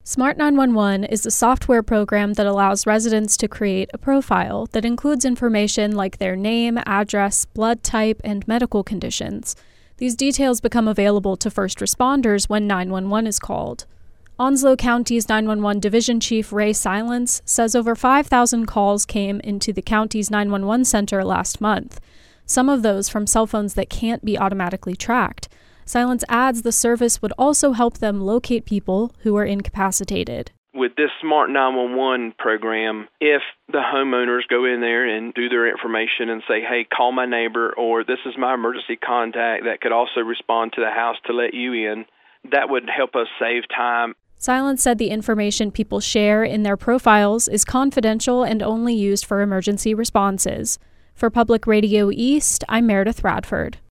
Smart 911 is a software program that allows residents to create a profile that includes information like their name, address, blood type, and medical conditions. These details become available to first responders when 911 is called. Onslow County's 911 Division Chief Ray Silence says over 5,000 calls came into the county's 911 center last month, some of those from cell phones that can't be automatically tracked. Silence adds the service would also help them locate people who are incapacitated. With this Smart 911 program, if the homeowners go in there and do their information and say, hey, call my neighbor, or this is my emergency contact that could also respond to the house to let you in, that would help us save time. Silence said the information people share in their profiles is confidential and only used for emergency responses. For Public Radio East, I'm Meredith Radford.